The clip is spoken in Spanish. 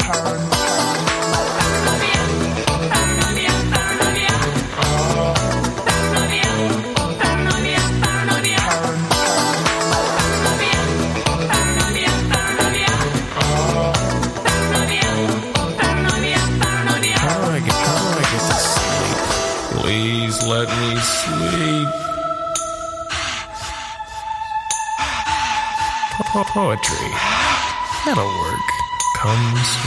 Please let me sleep. Poetry. That'll work. Comes